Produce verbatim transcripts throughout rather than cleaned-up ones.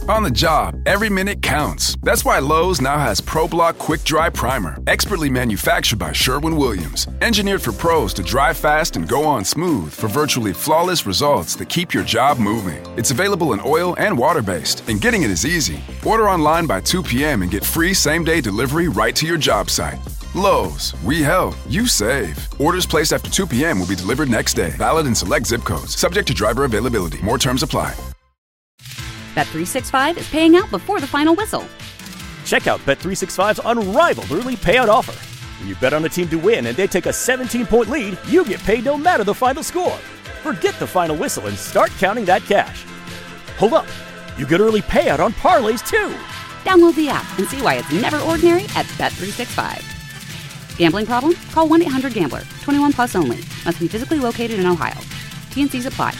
On the job, every minute counts. That's why Lowe's now has ProBlock Quick Dry Primer, expertly manufactured by Sherwin-Williams. Engineered for pros to dry fast and go on smooth for virtually flawless results that keep your job moving. It's available in oil and water-based, and getting it is easy. Order online by two p.m. and get free same-day delivery right to your job site. Lowe's, we help, you save. Orders placed after two p.m. will be delivered next day. Valid in select zip codes. Subject to driver availability. More terms apply. Bet three sixty-five is paying out before the final whistle. Check out Bet three sixty-five's unrivaled early payout offer. When you bet on a team to win and they take a seventeen-point lead, you get paid no matter the final score. Forget the final whistle and start counting that cash. Hold up. You get early payout on parlays, too. Download the app and see why it's never ordinary at Bet three sixty-five. Gambling problem? Call one eight hundred gambler. twenty-one plus only. Must be physically located in Ohio. T N Cs apply.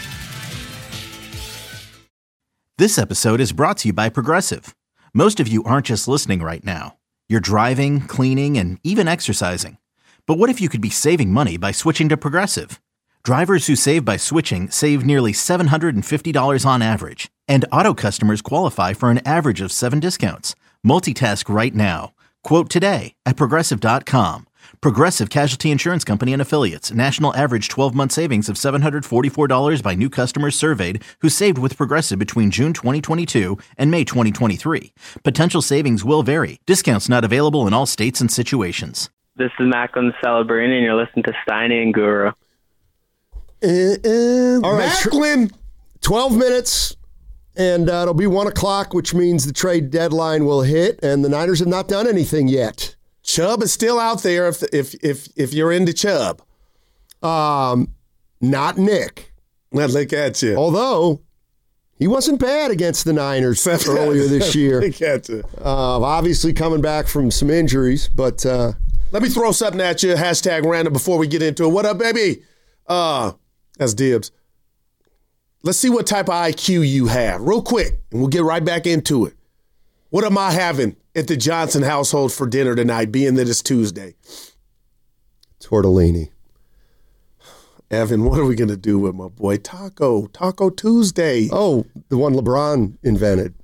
This episode is brought to you by Progressive. Most of you aren't just listening right now. You're driving, cleaning, and even exercising. But what if you could be saving money by switching to Progressive? Drivers who save by switching save nearly seven hundred fifty dollars on average. And auto customers qualify for an average of seven discounts. Multitask right now. Quote today at Progressive dot com. Progressive Casualty Insurance Company and Affiliates. National average twelve-month savings of seven hundred forty-four dollars by new customers surveyed who saved with Progressive between June twenty twenty-two and May twenty twenty-three. Potential savings will vary. Discounts not available in all states and situations. This is Macklin Celebrini, and you're listening to Steiny and Guru. Uh, uh, All right, Macklin, twelve minutes, and uh, it'll be one o'clock, which means the trade deadline will hit, and the Niners have not done anything yet. Chubb is still out there if if if if you're into Chubb. Um, not Nick. Now look at you. Although he wasn't bad against the Niners earlier this year. Look at you. Uh, obviously coming back from some injuries, but uh, let me throw something at you. Hashtag random before we get into it. What up, baby? Uh, that's Dibs. Let's see what type of I Q you have, real quick, and we'll get right back into it. What am I having at the Johnson household for dinner tonight, being that it's Tuesday? tortellini. Evan, what are we going to do with my boy Taco? Taco Tuesday. Oh, the one LeBron invented.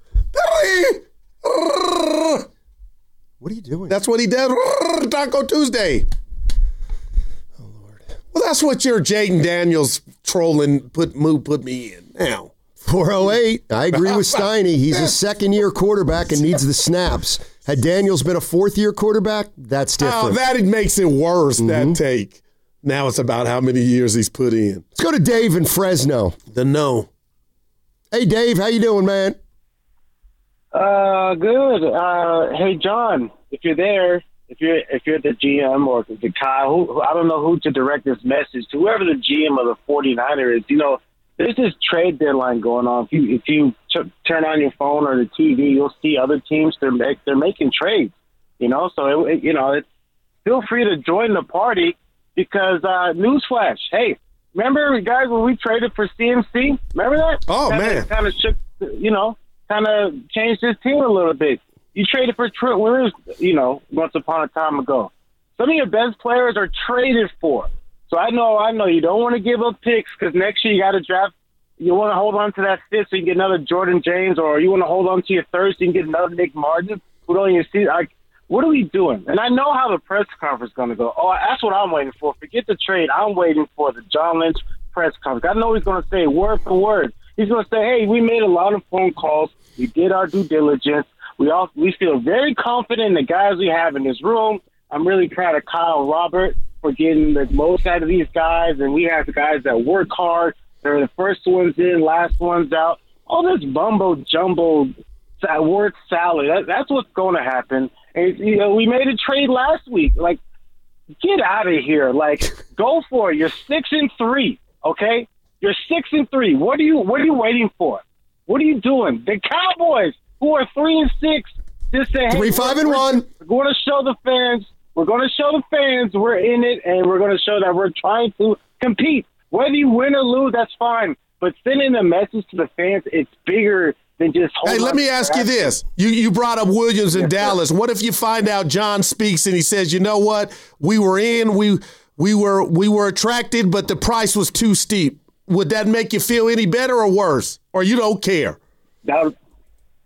What are you doing? That's what he did. Taco Tuesday. Oh, Lord. Well, that's what your Jaden Daniels trolling put, move put me in now. four oh eight. I agree with Steiny. He's a second-year quarterback and needs the snaps. Had Daniels been a fourth-year quarterback, that's different. Oh, that makes it worse, Mm-hmm. that take. Now it's about how many years he's put in. Let's go to Dave in Fresno. The no. Hey, Dave. How you doing, man? Uh, good. Uh, hey, John, if you're there, if you're if you're the G M or the Kyle, who, who, I don't know who to direct this message to, whoever the G M of the 49ers is, you know, there's this trade deadline going on. If you if you t- turn on your phone or the T V, you'll see other teams they're make, they're making trades. You know, so it, it, you know, it's, feel free to join the party because uh, newsflash. Hey, remember guys when we traded for C M C? Remember that? Oh kinda, man, kind of shook. You know, kind of changed his team a little bit. You traded for Trent Williams, you know, once upon a time ago. Some of your best players are traded for. So I know, I know you don't want to give up picks because next year you got to draft. You want to hold on to that fifth so you can get another Jordan James, or you want to hold on to your third so you can get another Nick Martin. Who don't even see? Like, what are we doing? And I know how the press conference is going to go. Oh, that's what I'm waiting for. Forget the trade. I'm waiting for the John Lynch press conference. I know he's going to say word for word. He's going to say, "Hey, we made a lot of phone calls. We did our due diligence. We all we feel very confident in the guys we have in this room. I'm really proud of Kyle and Robert for getting the most out of these guys, and we have the guys that work hard. They're the first ones in, last ones out. All this bumbo jumbo word salad. That, that's what's going to happen. And you know, we made a trade last week. Like, get out of here. Like, go for it. You're six and three. Okay, you're six and three. What are you? What are you waiting for? What are you doing? The Cowboys, who are three and six, just say, hey, Three, five, and one. We're going to show the fans. We're going to show the fans we're in it, and we're going to show that we're trying to compete. Whether you win or lose, that's fine. But sending a message to the fans, it's bigger than just holding Hey, let me ask you this. You you brought up Williams in Yes, Dallas. sir. What if you find out John speaks and he says, you know what? We were in, we we were we were attracted, but the price was too steep. Would that make you feel any better or worse? Or you don't care? That would,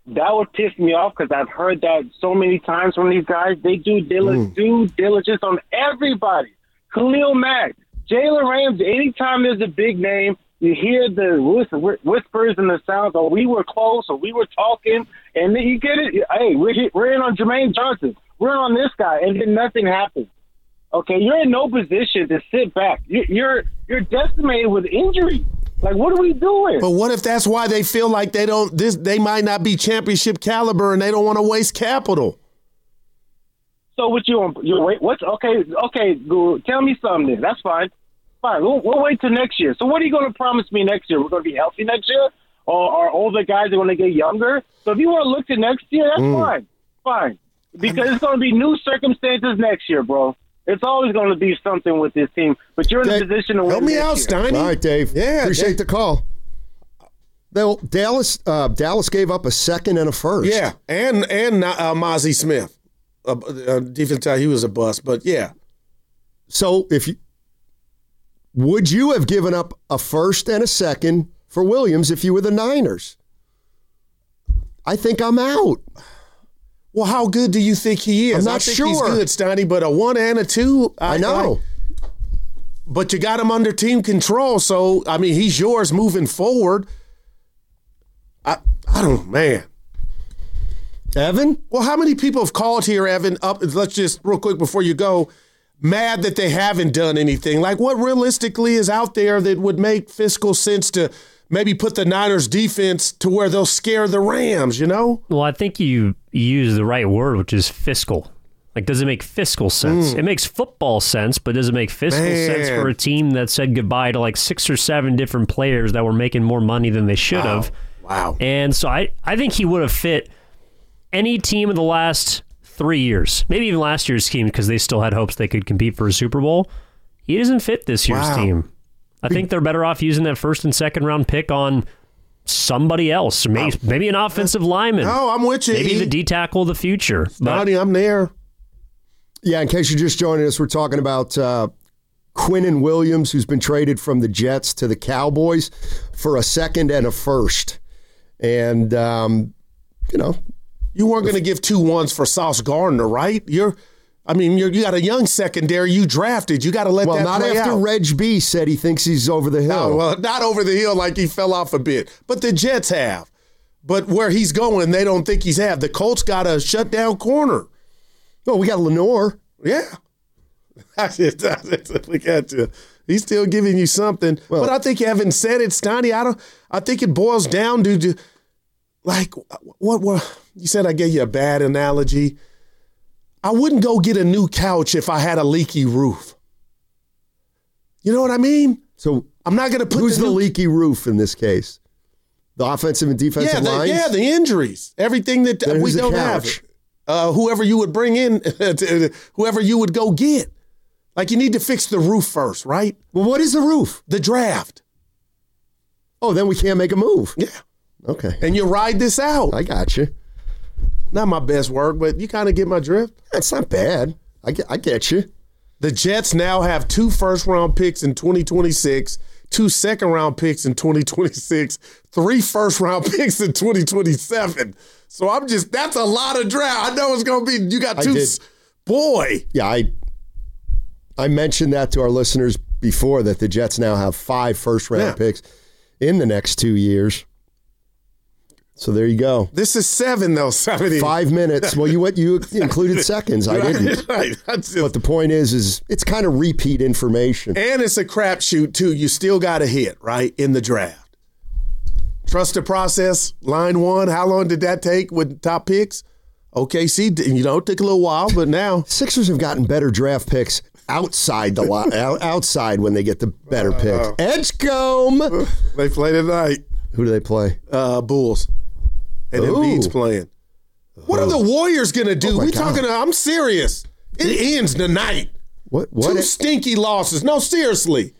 that would piss me off because I've heard that so many times from these guys. They do dil- mm. due diligence on everybody. Khalil Mack, Jalen Ramsey. Anytime there's a big name, you hear the whispers and the sounds, oh, we were close, or we were talking, and then you get it. Hey, we're, we're in on Jermaine Johnson. We're on this guy, and then nothing happens. Okay, you're in no position to sit back. You're you're decimated with injury. Like, what are we doing? But what if that's why they feel like they don't? This they might not be championship caliber, and they don't want to waste capital. So what you you wait? What's okay? Okay, Guru, tell me something. Then. That's fine. Fine, we'll, we'll wait till next year. So what are you going to promise me next year? We're going to be healthy next year? Or are older guys are going to get younger? So if you want to look to next year, that's mm. fine. Fine. Because it's going to be new circumstances next year, bro. It's always going to be something with this team. But you're in Dave, a position to win help me next out, year. Steiny. All right, Dave. Yeah, Appreciate Dave. the call. They'll, Dallas uh, Dallas gave up a second and a first. Yeah, and and uh, Mozzie Smith. Uh, uh, defense, he was a bust, but yeah. So if you would you have given up a first and a second for Williams if you were the Niners? I think I'm out. Well, how good do you think he is? I'm not I think sure. He's good, Steiny, but a one and a two. I, I know. I, but you got him under team control, so I mean, he's yours moving forward. I I don't, man. Evan? Well, how many people have called here, Evan? Up, let's just real quick before you go. Mad that they haven't done anything. Like, what realistically is out there that would make fiscal sense to maybe put the Niners defense to where they'll scare the Rams, you know? Well, I think you use the right word, which is fiscal. Like, does it make fiscal sense? Mm. It makes football sense, but does it make fiscal Man. sense for a team that said goodbye to like six or seven different players that were making more money than they should wow. have? Wow. And so I, I think he would have fit any team in the last three years, maybe even last year's team, because they still had hopes they could compete for a Super Bowl. He doesn't fit this year's wow. team. I think they're better off using that first and second round pick on somebody else, maybe, maybe an offensive lineman. No, I'm with you. Maybe the D tackle of the future. Buddy, I'm there. Yeah, in case you're just joining us, we're talking about uh, Quinnen Williams, who's been traded from the Jets to the Cowboys for a second and a first. And, um, you know, you weren't going to give two ones for Sauce Gardner, right? You're, I mean, you're, you got a young secondary you drafted. You got to let well, that not play after out. Reg B said he thinks he's over the hill. No, well, not over the hill like he fell off a bit, but the Jets have. But where he's going, they don't think he's have. The Colts got a shutdown corner. Well, we got Lenore. Yeah. We got to. He's still giving you something. Well, but I think you haven't said it, Steiny. I don't. I think it boils down to, to like, what, what you said I gave you a bad analogy. I wouldn't go get a new couch if I had a leaky roof. You know what I mean? So I'm not going to put who's the, the new, leaky roof in this case? The offensive and defensive yeah, the, lines? Yeah, the injuries. Everything that then we who's don't have. Uh, whoever you would bring in, whoever you would go get. Like, you need to fix the roof first, right? Well, what is the roof? The draft. Oh, then we can't make a move. Yeah. Okay. And you ride this out. I got you. Not my best work, but you kind of get my drift. That's not bad. I get, I get you. The Jets now have two first-round picks in twenty twenty-six, two second-round picks in twenty twenty-six, three first-round picks in twenty twenty-seven. So I'm just, that's a lot of draft. I know it's going to be, you got two, boy. Yeah, I I mentioned that to our listeners before, that the Jets now have five first-round yeah. picks in the next two years. So there you go. This is seven, though. Seven. Five minutes. Well, you what you included seconds. I didn't. Right. Just, but the point is, is it's kind of repeat information. And it's a crapshoot, too. You still got to hit, right, in the draft. Trust the process. Line one, how long did that take with top picks? O K C, you know, it took a little while, but now. Sixers have gotten better draft picks outside the line, outside when they get the better uh, picks. Edgecombe. They play tonight. Who do they play? Uh, Bulls. And Embiid's playing. What are the Warriors going to do? Oh we God. talking, I'm serious. It ends tonight. What? What? Two it? stinky losses. No, seriously.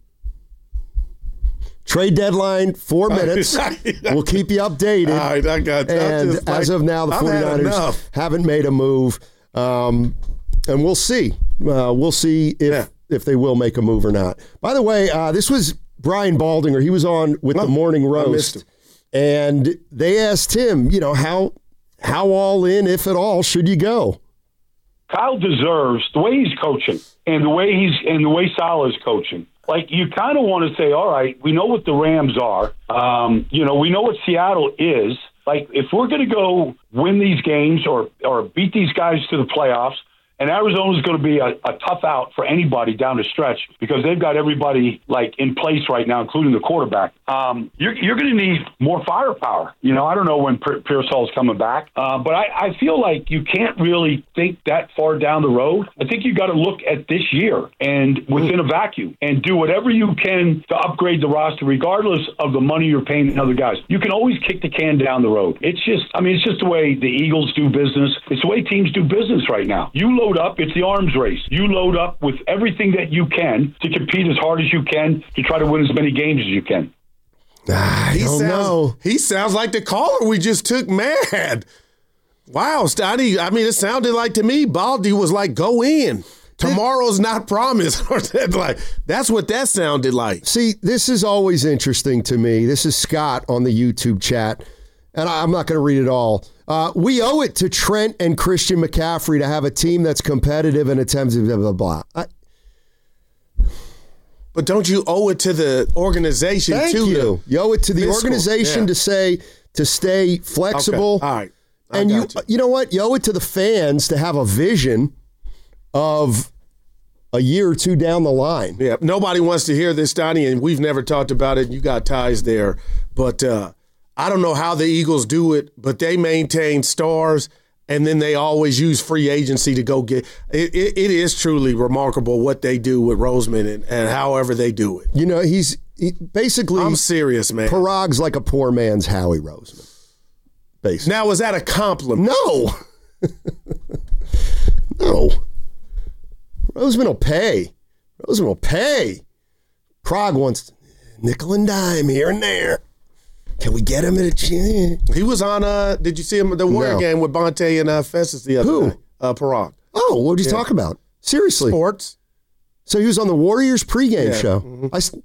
Trade deadline, four minutes. We'll keep you updated. All right, I got you. And just as like, of now, the I've 49ers haven't made a move. Um, and we'll see. Uh, we'll see if yeah. if they will make a move or not. By the way, uh, this was Brian Baldinger. He was on with oh, the Morning Roast. And they asked him, you know, how how all in, if at all, should you go? Kyle deserves the way he's coaching and the way he's and the way Saleh is coaching. Like, you kind of want to say, all right, we know what the Rams are. Um, you know, we know what Seattle is. Like, if we're going to go win these games or or beat these guys to the playoffs, and Arizona's going to be a, a tough out for anybody down the stretch because they've got everybody like in place right now, including the quarterback. Um, you're you're going to need more firepower. You know, I don't know when P- Pearsall's coming back, uh, but I, I feel like you can't really think that far down the road. I think you got to look at this year and within a vacuum and do whatever you can to upgrade the roster, regardless of the money you're paying the other guys. You can always kick the can down the road. It's just, I mean, it's just the way the Eagles do business. It's the way teams do business right now. You look up, it's the arms race. You load up with everything that you can to compete as hard as you can to try to win as many games as you can. I he don't sounds, know. He sounds like the caller we just took mad. Wow, Stoddy. I mean, it sounded like to me, Baldy was like, go in. Tomorrow's not promised. Like, that's what that sounded like. See, this is always interesting to me. This is Scott on the YouTube chat, and I'm not going to read it all. Uh, we owe it to Trent and Christian McCaffrey to have a team that's competitive and attempts blah, blah, blah. I, but don't you owe it to the organization, thank too? you. You owe it to the fiscal, organization yeah. to say, to stay flexible. Okay. All right. I and you, you. you know what? You owe it to the fans to have a vision of a year or two down the line. Yeah, nobody wants to hear this, Donnie, and we've never talked about it. You got ties there. But uh, I don't know how the Eagles do it, but they maintain stars, and then they always use free agency to go get it. It, it is truly remarkable what they do with Roseman and, and however they do it. You know, he's he, basically. I'm serious, man. Parag's like a poor man's Howie Roseman. Basically. Now, is that a compliment? No. No. Roseman will pay. Roseman will pay. Prague wants nickel and dime here and there. Can we get him at a chin? He was on, uh, did you see him at the Warrior no. game with Bonte and uh, Festus the other Who? night? Uh, Parag. Oh, what did you yeah. talk about? Seriously. Sports. So he was on the Warriors pregame yeah. show. Mm-hmm. I,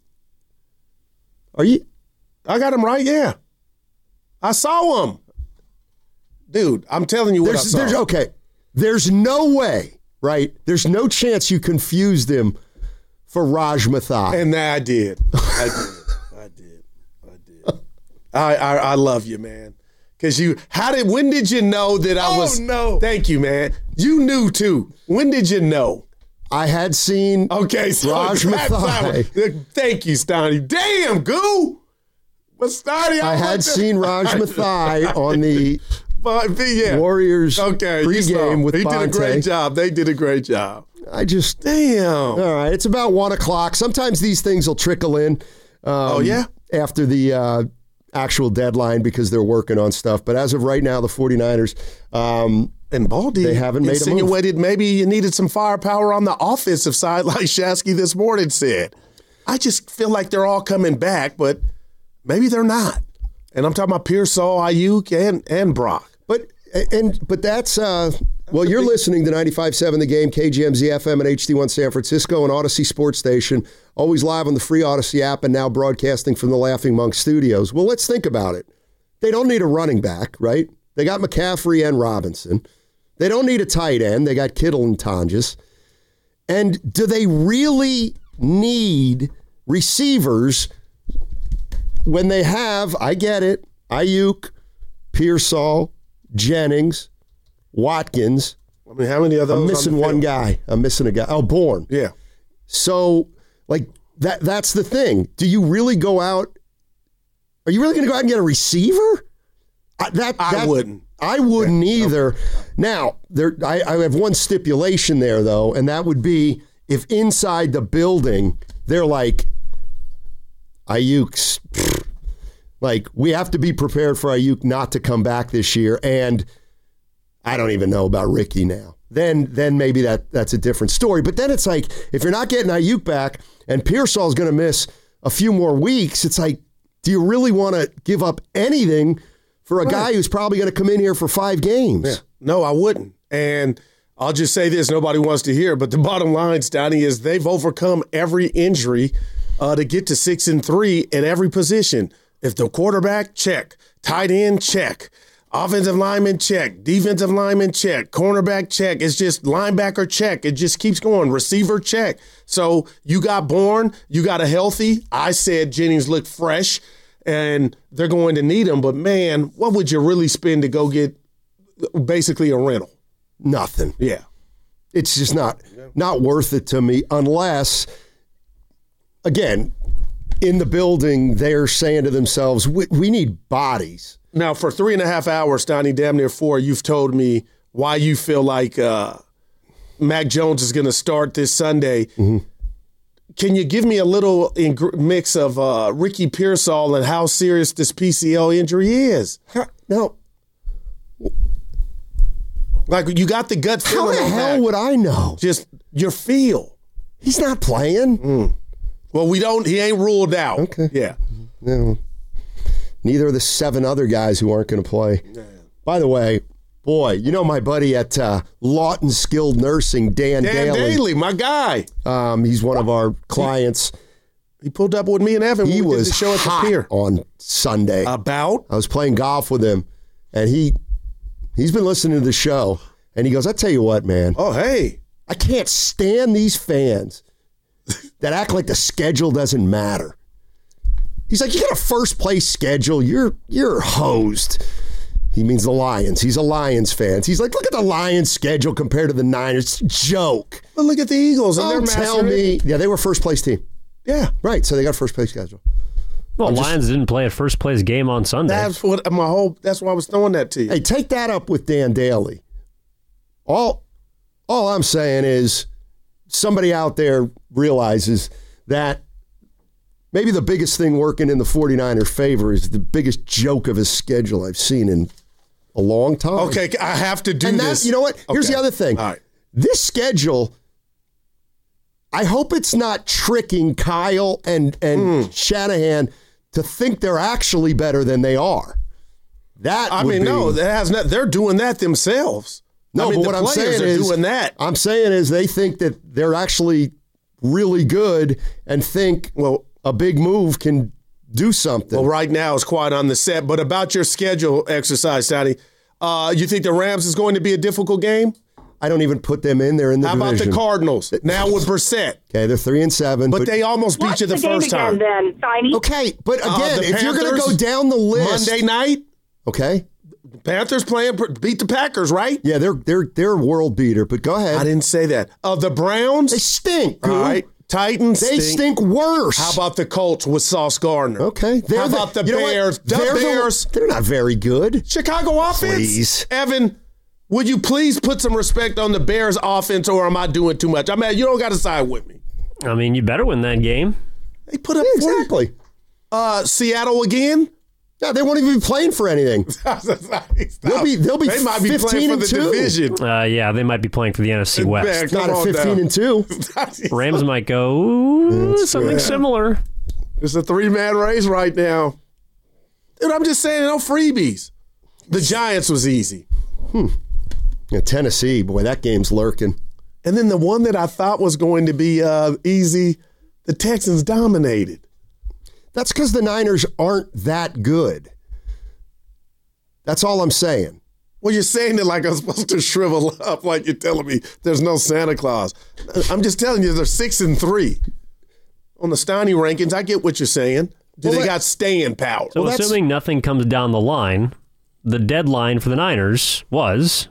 are you? I got him right, yeah. I saw him. Dude, I'm telling you what there's, I saw. There's, okay, there's no way, right? There's no chance you confused him for Raj Mathai. And I did. I did. I did. I did. I, I I love you, man. Because you, how did, when did you know that I oh, was? Oh, no. Thank you, man. You knew, too. When did you know? I had seen okay, so Raj Mathai. Thank you, Stoney. Damn, Goo. But Stoney, I, I had seen Raj Mathai on the but, yeah. Warriors okay, pregame with He Bonte. did a great job. They did a great job. I just damn. All right, it's about one o'clock. Sometimes these things will trickle in. Um, oh yeah, after the uh, actual deadline because they're working on stuff. But as of right now, the 49ers um, and Baldy they haven't made insinuated a move. Maybe you needed some firepower on the offensive side, like Shasky this morning said. I just feel like they're all coming back, but maybe they're not. And I'm talking about Pearsall, Ayuk, and and Brock. But and but that's uh, well, you're listening to ninety-five point seven The Game, K G M Z F M and H D one San Francisco and Odyssey Sports Station, always live on the free Odyssey app and now broadcasting from the Laughing Monk Studios. Well, let's think about it. They don't need a running back, right? They got McCaffrey and Robinson. They don't need a tight end. They got Kittle and Tonjes. And do they really need receivers when they have, I get it, Ayuk, Pearsall, Jennings, Watkins. I mean, how many of those? I'm missing on one guy. I'm missing a guy. Oh, Bourne. Yeah. So, like, that that's the thing. Do you really go out? Are you really going to go out and get a receiver? I, that, I that, wouldn't. I wouldn't yeah. either. Now, there, I, I have one stipulation there, though, and that would be if inside the building they're like, Ayuk's, pfft, like, we have to be prepared for Ayuk not to come back this year, and I don't even know about Ricky now. Then then maybe that that's a different story. But then it's like, if you're not getting Ayuk back and Pearsall's going to miss a few more weeks, it's like, do you really want to give up anything for a right. guy who's probably going to come in here for five games? Yeah. No, I wouldn't. And I'll just say this, nobody wants to hear, but the bottom line, Stoney, is they've overcome every injury uh, to get to six and three at every position. If the quarterback, check. Tight end, check. Offensive lineman, check. Defensive lineman, check. Cornerback, check. It's just linebacker, check. It just keeps going. Receiver, check. So you got Bourne. You got a healthy. I said Jennings looked fresh, and they're going to need him. But, man, what would you really spend to go get basically a rental? Nothing. Yeah. It's just not not worth it to me unless, again, in the building, they're saying to themselves, we, we need bodies. Now, for three and a half hours, Donnie, damn near four, you've told me why you feel like uh, Mac Jones is going to start this Sunday. Mm-hmm. Can you give me a little ing- mix of uh, Ricky Pearsall and how serious this P C L injury is? No. Like, you got the gut feeling. How the hell back. would I know? Just your feel. He's not playing. Mm. Well, we don't. He ain't ruled out. Okay. Yeah. No. Neither are the seven other guys who aren't going to play. Yeah. By the way, boy, you know my buddy at uh, Lawton Skilled Nursing, Dan, Dan Daly. Daly, my guy. Um, he's one of our clients. He, he pulled up with me and Evan. He when we was did the show at hot the pier on Sunday. About? I was playing golf with him, and he he's been listening to the show, and he goes, "I tell you what, man. Oh, hey, I can't stand these fans that act like the schedule doesn't matter." He's like, "You got a first place schedule. You're you're hosed." He means the Lions. He's a Lions fan. He's like, "Look at the Lions schedule compared to the Niners. It's a joke." But look at the Eagles. And Oh, they're tell me. Yeah, they were first place team. Yeah. Right, so they got a first place schedule. Well, I'm just- Lions didn't play a first place game on Sunday. That's what my whole. That's why I was throwing that to you. Hey, take that up with Dan Daly. All, all I'm saying is somebody out there realizes that maybe the biggest thing working in the 49ers' favor is the biggest joke of a schedule I've seen in a long time. Okay, I have to do and this. That, you know what? Here's Okay. the other thing. All right. This schedule, I hope it's not tricking Kyle and, and Mm. Shanahan to think they're actually better than they are. That I would mean, be, no, that has not. They're doing that themselves. No, I mean, but the what I'm players saying are is doing that. I'm saying is they think that they're actually really good and think, well, a big move can do something. Well, right now it's quiet on the set. But about your schedule exercise, Sonny, uh, you think the Rams is going to be a difficult game? I don't even put them in there in the How division. about the Cardinals? Now with Brissett. Okay, they're three and seven, but, but they almost beat you the, the first time. Then, Sonny? Okay, but again, uh, if you're going to go down the list, Monday night, okay, Panthers playing beat the Packers, right? Yeah, they're they're they're a world beater. But go ahead. I didn't say that. Of uh, the Browns, they stink. All right. Titans, they stink. stink worse. How about the Colts with Sauce Gardner? Okay. They're How the, about the Bears? The they're Bears. The, they're not very good. Chicago offense. Please. Evan, would you please put some respect on the Bears offense, or am I doing too much? I mean, you don't got to side with me. I mean, you better win that game. They put up yeah, exactly. Uh, Seattle again. Yeah, they won't even be playing for anything. they'll be they'll be they might be fifteen playing for and the two. division. Uh, yeah, they might be playing for the N F C West. Man, it's not a fifteen down. and two. Rams might go ooh, something yeah. similar. It's a three man race right now. Dude, I'm just saying, no freebies. The Giants was easy. Hmm. Yeah, Tennessee, boy, that game's lurking. And then the one that I thought was going to be uh, easy, the Texans dominated. That's because the Niners aren't that good. That's all I'm saying. Well, you're saying it like I'm supposed to shrivel up, like you're telling me there's no Santa Claus. I'm just telling you they're six and three. On the Steiny rankings, I get what you're saying. Do well, they got staying power? So well, assuming nothing comes down the line, the deadline for the Niners was...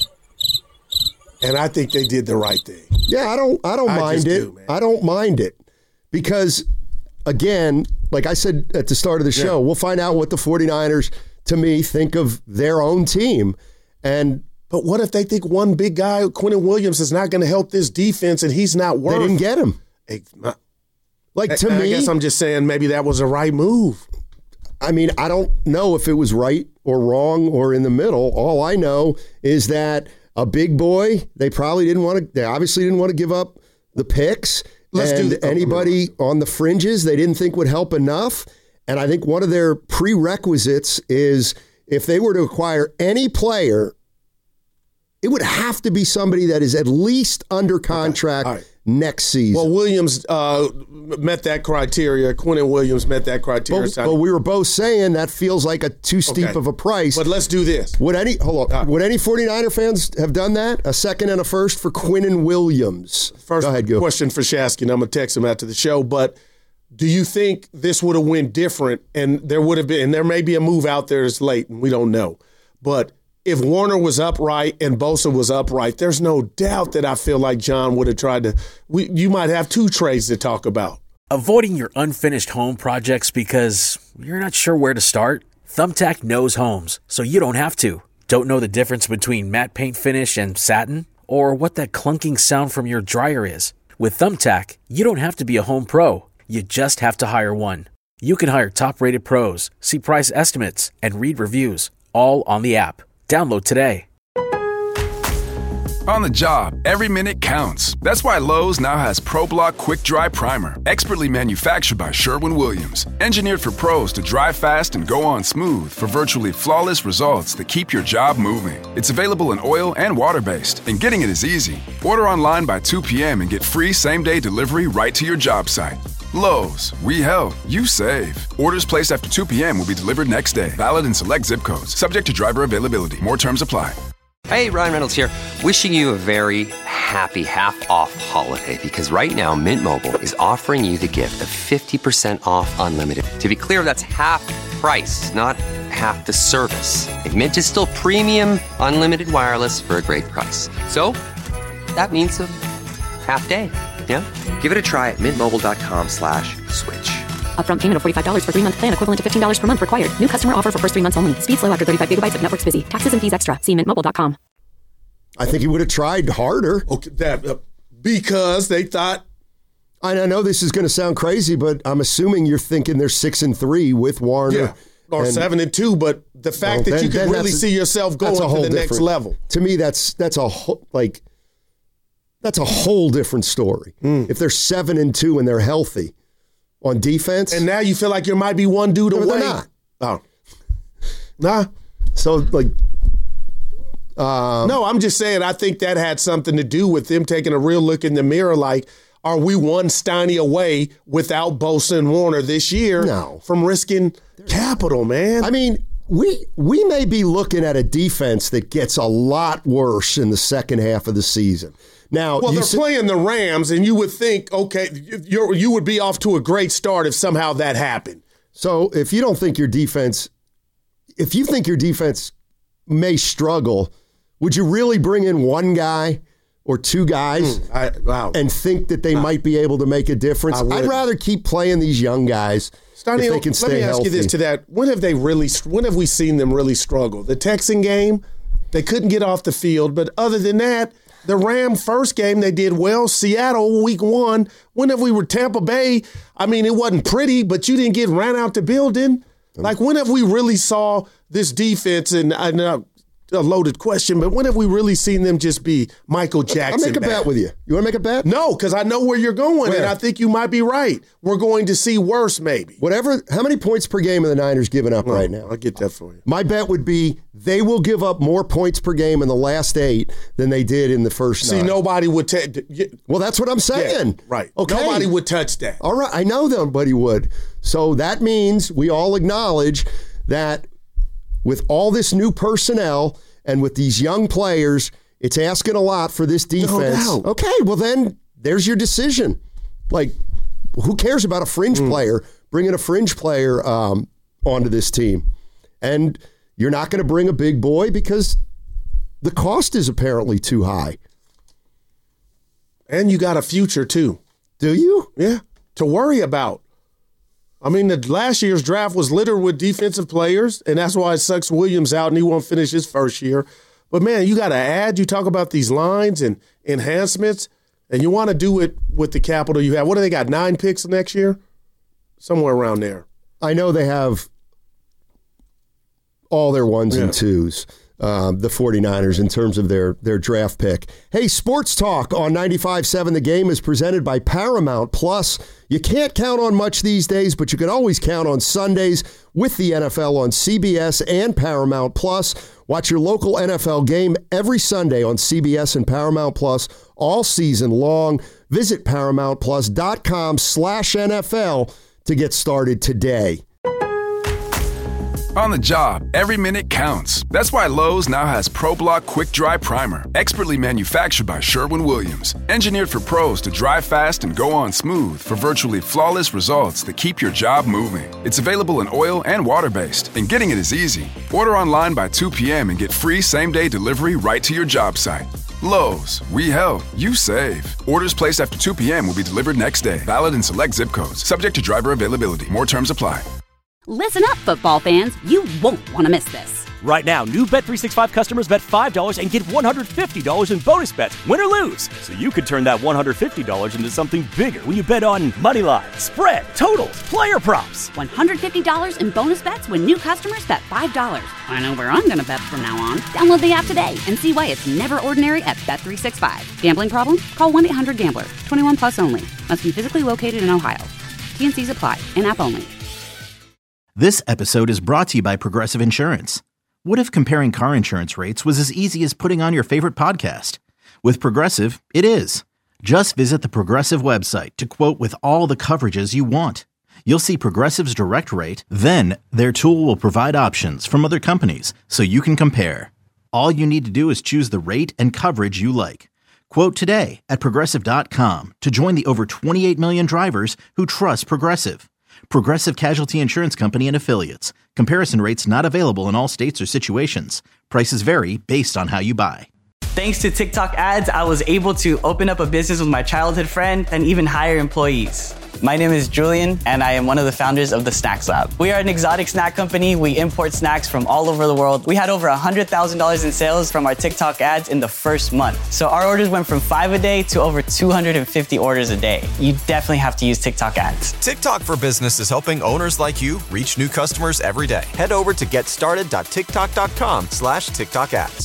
And I think they did the right thing. Yeah, I don't I don't I mind it. Do, I don't mind it. Because, again, like I said at the start of the show, yeah. we'll find out what the 49ers, to me, think of their own team. And But what if they think one big guy, Quinnen Williams, is not going to help this defense and he's not worth They didn't get him. Not, like, to I, me... I guess I'm just saying maybe that was a right move. I mean, I don't know if it was right or wrong or in the middle. All I know is that a big boy, they probably didn't want to, they obviously didn't want to give up the picks. Let's and do the, anybody oh, on the fringes they didn't think would help enough. And I think one of their prerequisites is if they were to acquire any player, it would have to be somebody that is at least under contract okay. right. next season. Well, Williams uh, met that criteria. Quinnen Williams met that criteria. But, but we were both saying that feels like a too steep Okay. of a price. But let's do this. Would any hold on? Uh, would any 49er fans have done that? A second and a first for Quinnen Williams. First Go ahead, go. question for Shasky, and I'm going to text him after the show. But do you think this would have went different, and there would have been, and there may be a move out there that's late, and we don't know. But if Warner was upright and Bosa was upright, there's no doubt that I feel like John would have tried to. We, you might have two trades to talk about. Avoiding your unfinished home projects because you're not sure where to start? Thumbtack knows homes, so you don't have to. Don't know the difference between matte paint finish and satin? Or what that clunking sound from your dryer is? With Thumbtack, you don't have to be a home pro. You just have to hire one. You can hire top-rated pros, see price estimates, and read reviews, all on the app. Download today. On the job, every minute counts. That's why Lowe's now has ProBlock Quick Dry Primer, expertly manufactured by Sherwin-Williams. Engineered for pros to dry fast and go on smooth for virtually flawless results that keep your job moving. It's available in oil and water-based, and getting it is easy. Order online by two p.m. and get free same-day delivery right to your job site. Lowe's, we help, you save. Orders placed after two p.m. will be delivered next day. Valid in select zip codes. Subject to driver availability. More terms apply. Hey, Ryan Reynolds here. Wishing you a very happy half-off holiday because right now Mint Mobile is offering you the gift of fifty percent off unlimited. To be clear, that's half price, not half the service. And Mint is still premium unlimited wireless for a great price. So that means a half day. Yeah? Give it a try at mintmobile.com slash switch. Upfront payment of forty-five dollars for three-month plan equivalent to fifteen dollars per month required. New customer offer for first three months only. Speed slow after thirty-five gigabytes if network's busy. Taxes and fees extra. See mint mobile dot com. I think he would have tried harder. Okay, that, uh, because they thought. I know this is going to sound crazy, but I'm assuming you're thinking they're six and three with Warner. Yeah, or and, seven and two, but the fact well, that then, you can really a, see yourself going to the next level. To me, that's that's a whole, like that's a whole different story. Mm. If they're seven and two and they're healthy on defense, and now you feel like you might be one dude away. They're not. Oh, nah. So like, um, no, I'm just saying. I think that had something to do with them taking a real look in the mirror. Like, are we one Steiny away without Bosa and Warner this year? No, from risking capital, man. I mean, we we may be looking at a defense that gets a lot worse in the second half of the season. Now, well, they're sa- playing the Rams, and you would think, okay, you're, you would be off to a great start if somehow that happened. So if you don't think your defense, if you think your defense may struggle, would you really bring in one guy or two guys mm, I, wow. and think that they I, might be able to make a difference? I'd rather keep playing these young guys Steiny, if they can stay let me healthy. ask you this to that. When have they really, when have we seen them really struggle? The Texan game, they couldn't get off the field, but other than that, the Ram first game, they did well. Seattle, week one. Whenever we were Tampa Bay, I mean, it wasn't pretty, but you didn't get ran out the building. Like, when have we really saw this defense, and I know a loaded question, but when have we really seen them just be Michael Jackson? I'll make a back? bet with you. You want to make a bet? No, because I know where you're going, where? and I think you might be right. We're going to see worse, maybe. Whatever. How many points per game are the Niners giving up well, right now? I'll get that for you. My bet would be they will give up more points per game in the last eight than they did in the first See, nine. nobody would take. Well, that's what I'm saying. Yeah, right. Okay. Nobody would touch that. All right. I know nobody would. So that means we all acknowledge that with all this new personnel and with these young players, it's asking a lot for this defense. No doubt. Okay, well then there's your decision. Like, who cares about a fringe mm. player, bringing a fringe player um, onto this team? And you're not going to bring a big boy because the cost is apparently too high. And you got a future too. Do you? Yeah, to worry about. I mean, the last year's draft was littered with defensive players, and that's why it sucks Williams out and he won't finish his first year. But, man, you got to add. You talk about these lines and enhancements, and you want to do it with the capital you have. What do they got, nine picks next year? Somewhere around there. I know they have all their ones yeah. and twos. uh, the 49ers in terms of their, their draft pick. Hey, Sports Talk on ninety-five point seven The Game is presented by Paramount Plus. You can't count on much these days, but you can always count on Sundays with the N F L on C B S and Paramount Plus. Watch your local N F L game every Sunday on C B S and Paramount Plus all season long. Visit ParamountPlus.com slash NFL to get started today. On the job, every minute counts. That's why Lowe's now has ProBlock Quick Dry Primer, expertly manufactured by Sherwin-Williams. Engineered for pros to dry fast and go on smooth for virtually flawless results that keep your job moving. It's available in oil and water-based, and getting it is easy. Order online by two p.m. and get free same-day delivery right to your job site. Lowe's, we help, you save. Orders placed after two p.m. will be delivered next day. Valid in select zip codes. Subject to driver availability. More terms apply. Listen up, football fans. You won't want to miss this. Right now, new Bet three sixty-five customers bet five dollars and get one hundred fifty dollars in bonus bets, win or lose. So you could turn that one hundred fifty dollars into something bigger when you bet on money line, spread, totals, player props. one hundred fifty dollars in bonus bets when new customers bet five dollars. I know where I'm going to bet from now on. Download the app today and see why it's never ordinary at Bet three sixty-five. Gambling problem? Call one eight hundred gambler. twenty-one plus only. Must be physically located in Ohio. T N Cs apply. In-app only. This episode is brought to you by Progressive Insurance. What if comparing car insurance rates was as easy as putting on your favorite podcast? With Progressive, it is. Just visit the Progressive website to quote with all the coverages you want. You'll see Progressive's direct rate, then their tool will provide options from other companies so you can compare. All you need to do is choose the rate and coverage you like. Quote today at Progressive dot com to join the over twenty-eight million drivers who trust Progressive. Progressive Casualty Insurance Company and Affiliates. Comparison rates not available in all states or situations. Prices vary based on how you buy. Thanks to TikTok ads, I was able to open up a business with my childhood friend and even hire employees. My name is Julian, and I am one of the founders of the Snacks Lab. We are an exotic snack company. We import snacks from all over the world. We had over one hundred thousand dollars in sales from our TikTok ads in the first month. So our orders went from five a day to over two hundred fifty orders a day. You definitely have to use TikTok ads. TikTok for Business is helping owners like you reach new customers every day. Head over to getstarted.tiktok.com slash TikTok ads.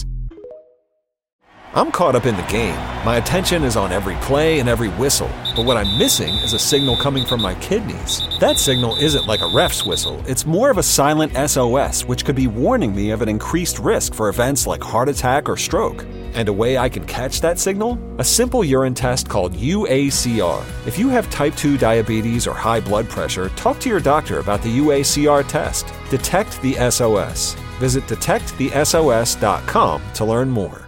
I'm caught up in the game. My attention is on every play and every whistle. But what I'm missing is a signal coming from my kidneys. That signal isn't like a ref's whistle. It's more of a silent S O S, which could be warning me of an increased risk for events like heart attack or stroke. And a way I can catch that signal? A simple urine test called U A C R. If you have type two diabetes or high blood pressure, talk to your doctor about the U A C R test. Detect the S O S. Visit detect the S O S dot com to learn more.